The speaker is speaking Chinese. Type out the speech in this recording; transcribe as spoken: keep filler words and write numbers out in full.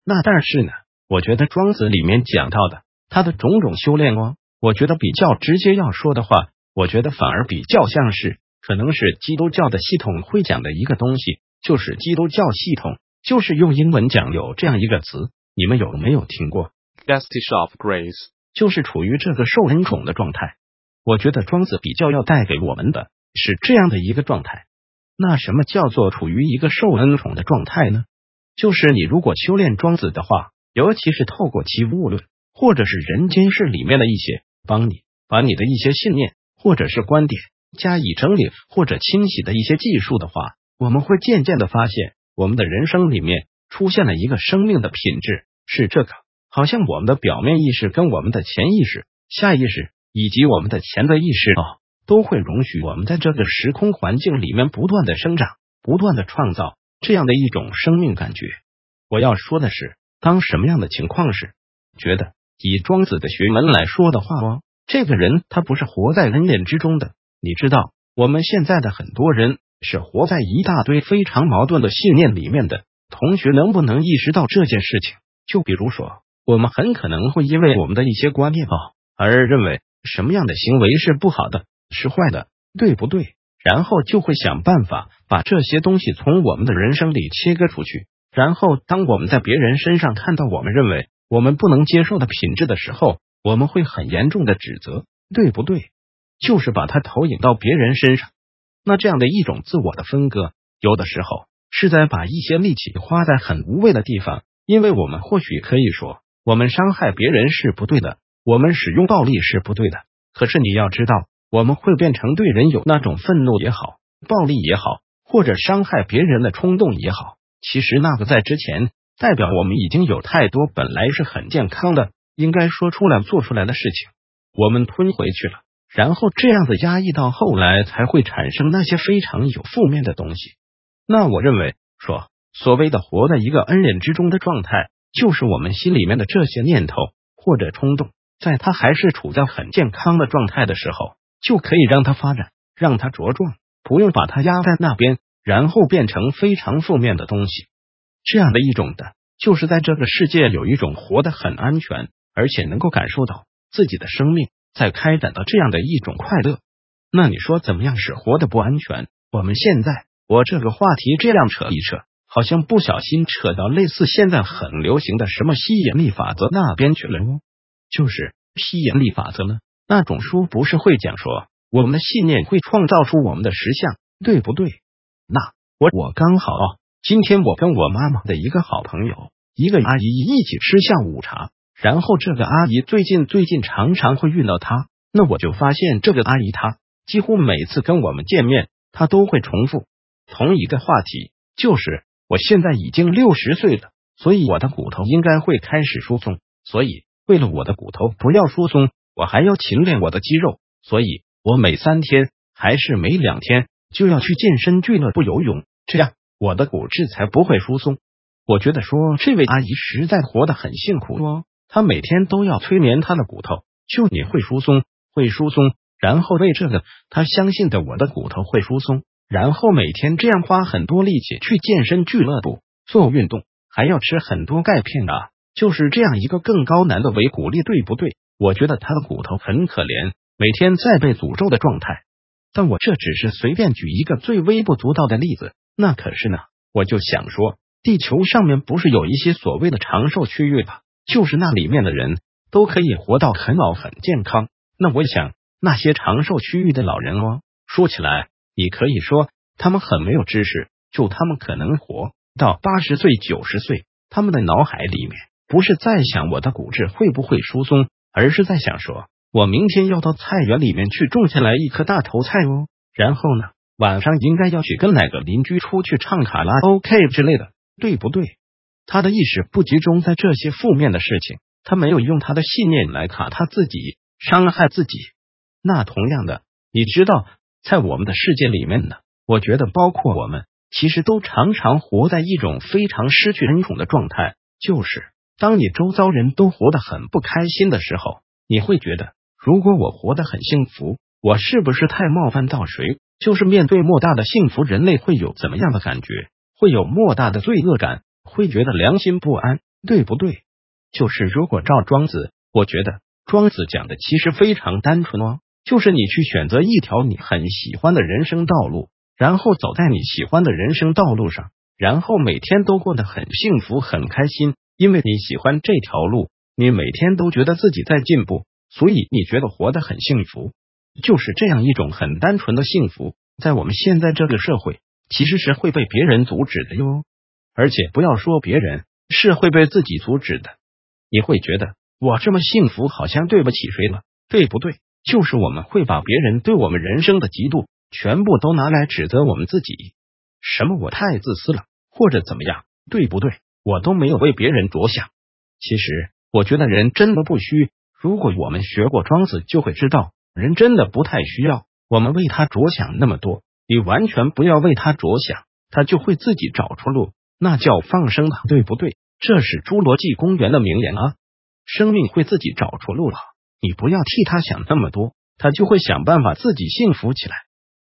那但是呢，我觉得庄子里面讲到的他的种种修炼哦，我觉得比较直接要说的话，我觉得反而比较像是可能是基督教的系统会讲的一个东西，就是基督教系统就是用英文讲有这样一个词，你们有没有听过 Vestige of Grace， 就是处于这个受恩宠的状态。我觉得庄子比较要带给我们的是这样的一个状态。那什么叫做处于一个受恩宠的状态呢？就是你如果修炼庄子的话，尤其是透过其物论或者是人间世里面的一些帮你把你的一些信念或者是观点加以整理或者清洗的一些技术的话，我们会渐渐的发现我们的人生里面出现了一个生命的品质，是这个好像我们的表面意识跟我们的潜意识、下意识以及我们的潜在意识哦，都会容许我们在这个时空环境里面不断的生长，不断的创造这样的一种生命感觉。我要说的是，当什么样的情况是觉得以庄子的学门来说的话哦，这个人他不是活在恩典之中的。你知道我们现在的很多人是活在一大堆非常矛盾的信念里面的，同学能不能意识到这件事情？就比如说我们很可能会因为我们的一些观念哦而认为什么样的行为是不好的，是坏的，对不对？然后就会想办法把这些东西从我们的人生里切割出去，然后当我们在别人身上看到我们认为我们不能接受的品质的时候，我们会很严重的指责，对不对？就是把它投影到别人身上。那这样的一种自我的分割，有的时候是在把一些力气花在很无谓的地方，因为我们或许可以说我们伤害别人是不对的，我们使用暴力是不对的，可是你要知道，我们会变成对人有那种愤怒也好，暴力也好，或者伤害别人的冲动也好，其实那个在之前代表我们已经有太多本来是很健康的应该说出来做出来的事情，我们吞回去了，然后这样子压抑到后来才会产生那些非常有负面的东西。那我认为说所谓的活在一个恩忍之中的状态，就是我们心里面的这些念头或者冲动，在它还是处在很健康的状态的时候，就可以让它发展，让它茁壮，不用把它压在那边，然后变成非常负面的东西。这样的一种的，就是在这个世界有一种活得很安全，而且能够感受到自己的生命在开展到这样的一种快乐。那你说怎么样是活得不安全？我们现在我这个话题这样扯一扯，好像不小心扯到类似现在很流行的什么吸引力法则那边去了哦。就是吸引力法则呢，那种书不是会讲说我们的信念会创造出我们的实相，对不对？那我我刚好哦，今天我跟我妈妈的一个好朋友一个阿姨一起吃下午茶，然后这个阿姨最近最近常常会遇到她，那我就发现这个阿姨她几乎每次跟我们见面，她都会重复同一个话题，就是我现在已经六十岁了，所以我的骨头应该会开始疏松，所以为了我的骨头不要疏松，我还要勤练我的肌肉，所以我每三天还是每两天就要去健身俱乐部游泳，这样我的骨质才不会疏松。我觉得说这位阿姨实在活得很辛苦哦，她每天都要催眠她的骨头，就你会疏松，会疏松，然后为这个她相信的我的骨头会疏松，然后每天这样花很多力气去健身俱乐部做运动，还要吃很多钙片啊，就是这样一个更高难的为鼓励，对不对？我觉得她的骨头很可怜，每天在被诅咒的状态。但我这只是随便举一个最微不足道的例子，那可是呢，我就想说地球上面不是有一些所谓的长寿区域吧，就是那里面的人都可以活到很老很健康。那我想那些长寿区域的老人哦，说起来你可以说他们很没有知识，就他们可能活到八十岁九十岁，他们的脑海里面不是在想我的骨质会不会疏松，而是在想说我明天要到菜园里面去种下来一颗大头菜哦，然后呢晚上应该要去跟哪个邻居出去唱卡拉 OK 之类的，对不对？他的意识不集中在这些负面的事情，他没有用他的信念来卡他自己，伤害自己。那同样的，你知道在我们的世界里面呢，我觉得包括我们其实都常常活在一种非常失去恩宠的状态，就是当你周遭人都活得很不开心的时候，你会觉得如果我活得很幸福，我是不是太冒犯到谁？就是面对莫大的幸福，人类会有怎么样的感觉？会有莫大的罪恶感，会觉得良心不安， 对不对？就是如果照庄子，我觉得庄子讲的其实非常单纯哦，就是你去选择一条你很喜欢的人生道路，然后走在你喜欢的人生道路上，然后每天都过得很幸福很开心，因为你喜欢这条路，你每天都觉得自己在进步，所以你觉得活得很幸福。就是这样一种很单纯的幸福，在我们现在这个社会其实是会被别人阻止的哟。而且不要说别人，是会被自己阻止的。你会觉得我这么幸福好像对不起谁了，对不对？就是我们会把别人对我们人生的嫉妒全部都拿来指责我们自己，什么我太自私了，或者怎么样，对不对？我都没有为别人着想。其实我觉得人真的不虚，如果我们学过庄子就会知道，人真的不太需要我们为他着想那么多，你完全不要为他着想，他就会自己找出路，那叫放生的，对不对？这是侏罗纪公园的名言啊，生命会自己找出路了，你不要替他想那么多，他就会想办法自己幸福起来。